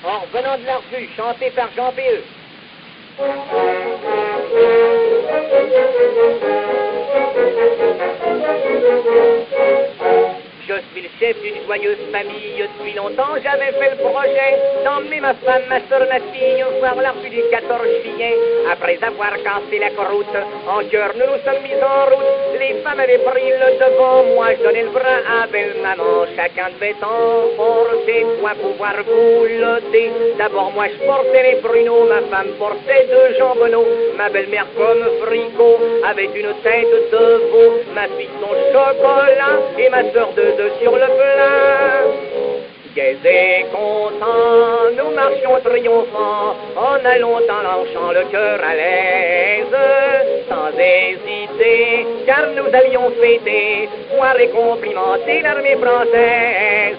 en revenant de la revue, chanté par Jean P.E. Je suis le chef d'une joyeuse famille, depuis longtemps j'avais fait le projet d'emmener ma femme, ma soeur, ma fille, voir la revue du 14 juillet. Après avoir cassé la croûte, en chœur nous nous sommes mis en route. Les femmes avaient pris le devant, moi je donnais le bras à belle-maman. Chacun devait emporter quoi pouvoir boulotter. D'abord moi je portais les pruneaux, ma femme portait deux jambonneaux. Ma belle-mère comme fricot, avait une tête de veau. Ma fille son chocolat et ma soeur deux sur le plat. Gais et contents, nous marchions triomphants, en allant dans l'enchant le cœur à l'aise, sans hésiter, car nous allions fêter, voir et complimenter l'armée française.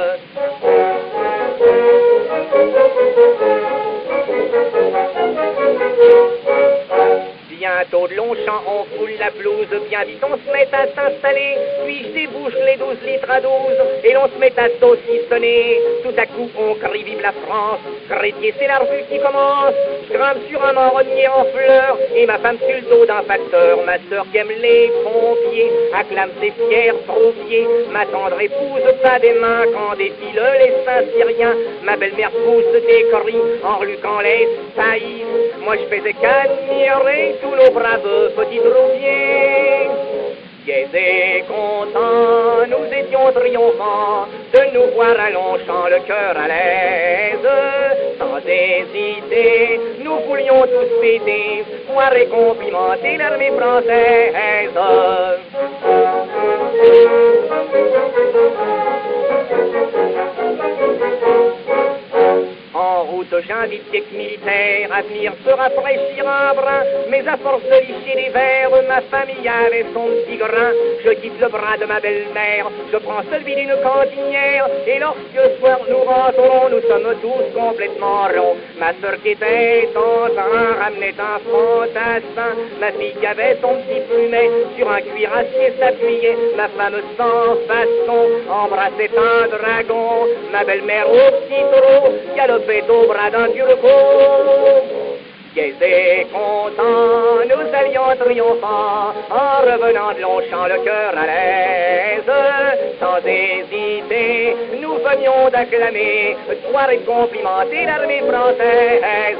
Bientôt de Longchamp, on foule la blouse, bien vite on se met à s'installer, puis je débouche les 12 litres à 12, et l'on se met à saucissonner. Tout à coup on crie vive la France, Crétier c'est la revue qui commence. Je grimpe sur un marronnier en fleurs, et ma femme sur le dos d'un facteur. Ma sœur qui aime les pompiers, acclame ses fiers troupiers. Ma tendre épouse pas des mains quand défilent les Saint-Syriens. Ma belle-mère pousse des cris en reluquant les saillies. Moi je faisais qu'admirer tous nos braves petits troupiers. Gais et contents, nous étions triomphants de nous voir à Longchamp le cœur à l'aise. Sans hésiter, nous voulions tous fêter, voir et complimenter l'armée française. En route, j'invite quelques militaires à venir se rafraîchir un brin. Mais à force de licher les verres, ma famille avait son petit grain. Je quitte le bras de ma belle-mère, je prends celui d'une cantinière. Et lorsque ce soir nous rentrons, nous sommes tous complètement ronds. Ma sœur qui était en train ramenait un fantassin. Ma fille qui avait son petit plumet sur un cuirassier s'appuyait. Ma femme sans façon embrassait un dragon. Ma belle-mère au petit trot galopait au bras d'un turco. Gais et contents, nous allions triomphants, en revenant de Longchamp le cœur à l'aise. Sans hésiter, nous venions d'acclamer, voir et complimenter l'armée française.